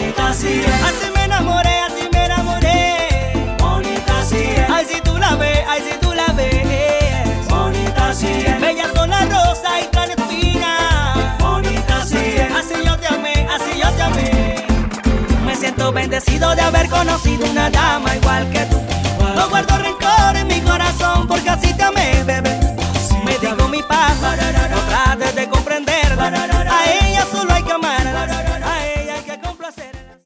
bonita sí es. Así me enamoré, así me enamoré. Bonita sí es. Ay, si tú la ves, ay, si tú la ves. Bonita sí es. Bellas son las rosas y tan espinas. Bonita sí es. Así yo te amé, así yo te amé. Me siento bendecido de haber conocido una dama igual que tú. No guardo rencor en mi corazón porque